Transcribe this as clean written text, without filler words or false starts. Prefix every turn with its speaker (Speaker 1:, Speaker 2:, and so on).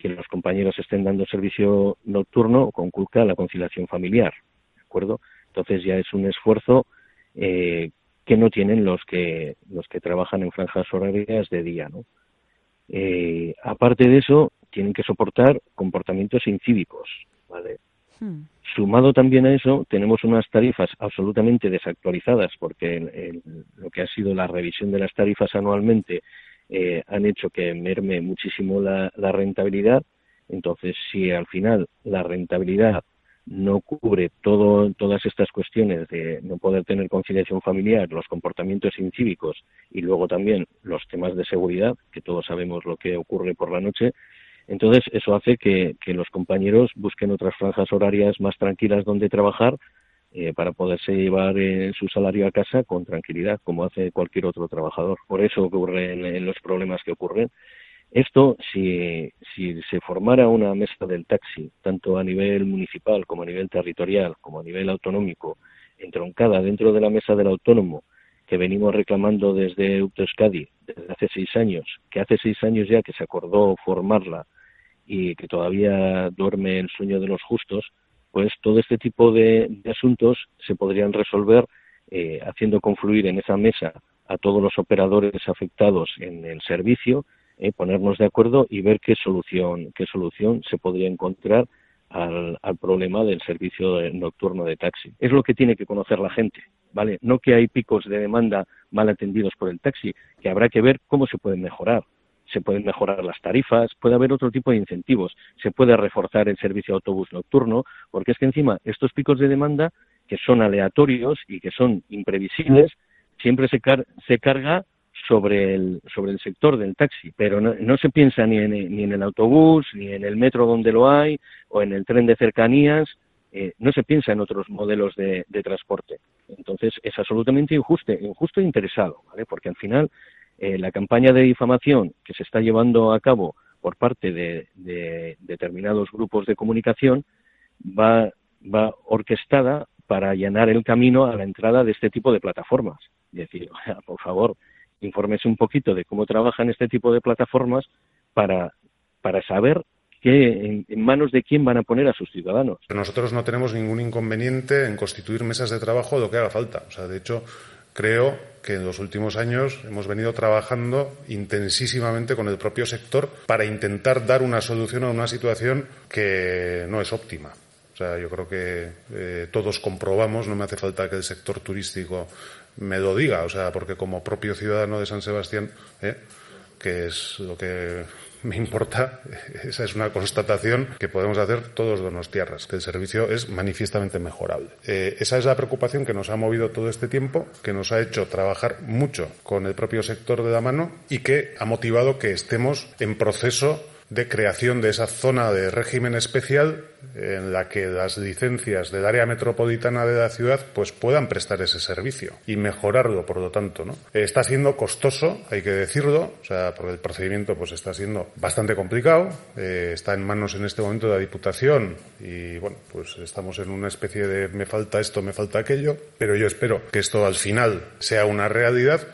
Speaker 1: que los compañeros estén dando servicio nocturno conculca la conciliación familiar, ¿de acuerdo? Entonces ya es un esfuerzo que no tienen los que trabajan en franjas horarias de día, ¿no? Aparte de eso, tienen que soportar comportamientos incívicos, ¿vale? Sumado también a eso, tenemos unas tarifas absolutamente desactualizadas, porque lo que ha sido la revisión de las tarifas anualmente han hecho que merme muchísimo la rentabilidad. Entonces, si al final la rentabilidad no cubre todas estas cuestiones de no poder tener conciliación familiar, los comportamientos incívicos y luego también los temas de seguridad, que todos sabemos lo que ocurre por la noche, entonces eso hace que los compañeros busquen otras franjas horarias más tranquilas donde trabajar para poderse llevar su salario a casa con tranquilidad, como hace cualquier otro trabajador. Por eso ocurren los problemas que ocurren. Esto, si se formara una mesa del taxi, tanto a nivel municipal como a nivel territorial, como a nivel autonómico, entroncada dentro de la mesa del autónomo, que venimos reclamando desde Euskadi desde hace 6 años, que hace 6 años ya que se acordó formarla y que todavía duerme el sueño de los justos, pues todo este tipo de asuntos se podrían resolver haciendo confluir en esa mesa a todos los operadores afectados en el servicio, ponernos de acuerdo y ver qué solución se podría encontrar al problema del servicio nocturno de taxi. Es lo que tiene que conocer la gente, ¿vale? No que hay picos de demanda mal atendidos por el taxi, que habrá que ver cómo se pueden mejorar. Se pueden mejorar las tarifas, puede haber otro tipo de incentivos, se puede reforzar el servicio de autobús nocturno, porque es que encima estos picos de demanda, que son aleatorios y que son imprevisibles, siempre se carga sobre el sector del taxi, pero no se piensa ni en el autobús, ni en el metro donde lo hay, o en el tren de cercanías, no se piensa en otros modelos de transporte. Entonces es absolutamente injusto e interesado, ¿vale? Porque al final la campaña de difamación que se está llevando a cabo por parte de determinados grupos de comunicación va orquestada para allanar el camino a la entrada de este tipo de plataformas. Es decir, por favor, infórmese un poquito de cómo trabajan este tipo de plataformas para saber en manos de quién van a poner a sus ciudadanos.
Speaker 2: Nosotros no tenemos ningún inconveniente en constituir mesas de trabajo lo que haga falta. O sea, de hecho, creo que en los últimos años hemos venido trabajando intensísimamente con el propio sector para intentar dar una solución a una situación que no es óptima. O sea, yo creo que todos comprobamos, no me hace falta que el sector turístico me lo diga, o sea, porque como propio ciudadano de San Sebastián, que es lo que me importa, esa es una constatación que podemos hacer todos donostiarras, que el servicio es manifiestamente mejorable. Esa es la preocupación que nos ha movido todo este tiempo, que nos ha hecho trabajar mucho con el propio sector de la mano y que ha motivado que estemos en proceso de creación de esa zona de régimen especial en la que las licencias del área metropolitana de la ciudad pues puedan prestar ese servicio y mejorarlo, por lo tanto, ¿no? Está siendo costoso, hay que decirlo, o sea, porque el procedimiento pues está siendo bastante complicado, está en manos en este momento de la Diputación y bueno, pues estamos en una especie de me falta esto, me falta aquello, pero yo espero que esto al final sea una realidad